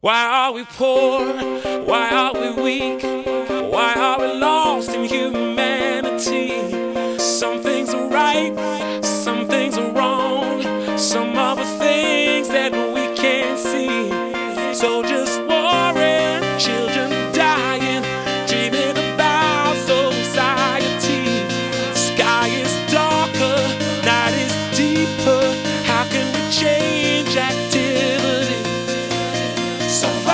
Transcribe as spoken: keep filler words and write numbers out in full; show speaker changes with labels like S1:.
S1: Why are we poor? Why are we weak? Why are we lost in humanity? Some things are right, some things are wrong. Some of the things that we can't see. Soldiers warring, children dying, dreaming about society. The sky is darker, night is deeper. How can we change activity? So